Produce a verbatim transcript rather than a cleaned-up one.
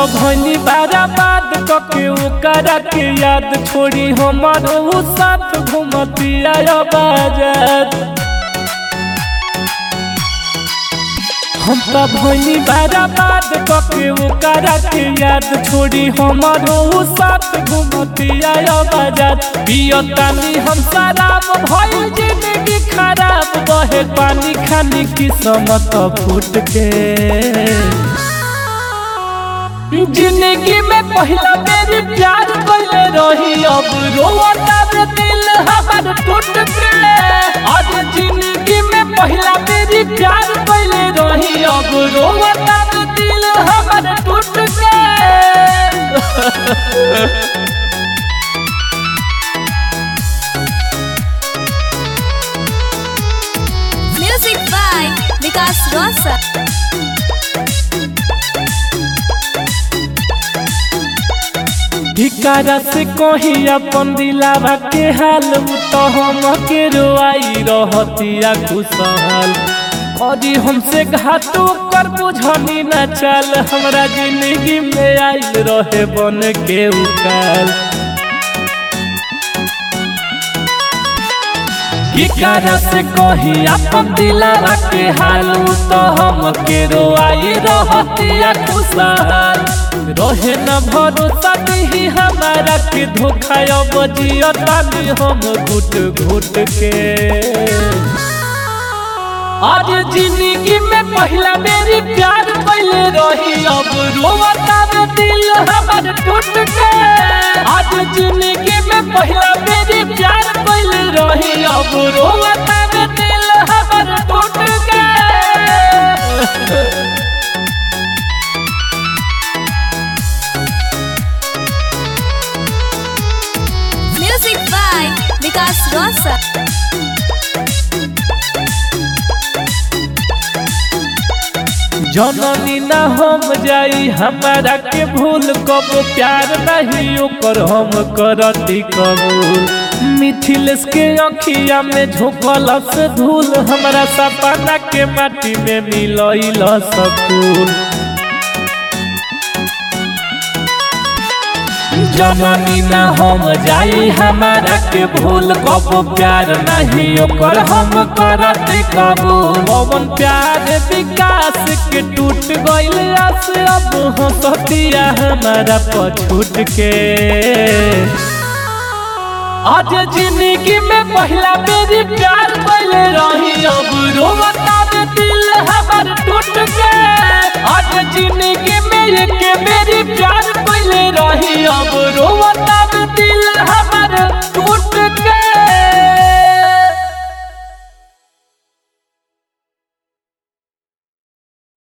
भनी बाराबाद कके ओकरा के याद छोड़ी हमर उ साथ घूमतिया बाजार। हम तो भनी बाराबाद कके ओकरा के याद छोड़ी हमर उ साथ घूमतिया बाजार। पियतानी हम शराब भइल जिंदगी खराब बहे पानी खानी किस्मत फूट के। जिंदगी में पहला मेरी प्यार कइले रही अब रोता रे दिल हमर टूट के। आज जिंदगी में पहला मेरी प्यार कइले रही अब रोता रे दिल हमर टूट के। Music by Vikas Rosar. भिकारा से कही अपन दिलावा के हाल तो हम के रोआई रहतिया खुशहाल। और हमसे घाटो कर बुझनी न चल हमरा जिंदगी में आइल रहे बन के उकाल। भिकारा से कही अपन दिलावा के हाल तो हम के रोआई रहतिया खुशहाल। रहे न भरोसा नहीं हमारा के धोखा अब जियतानी हम घुट घुट के। आज जिंदगी में पहला मेरी प्यार कइले रही अब रोता रे दिल हमर टूट के। आज जिंदगी में पहला मेरी प्यार कइले रही अब रोता रे दिल हमर टूट के। Music by Vikas Rosar. जननी ना हम जाई हमारा के भूल कब प्यार नहीं ओकर हम करती कबूल। मिथिलेश के अखिया में झोंकल से धूल हमारा सपना के माटी में मिलइल सकूल। जननी ना हम जाई हमारा के भूल कब प्यार नहीं ओकर हम करती कबूल। पवन प्यार विकास के टूट गइल आस अब हंसतिया हमारा पछूट के। आज जिंदगी में पहला मेरी प्यार कइले रही अब रोता रे दिल हमर टूट के। आज जिंदगी में एक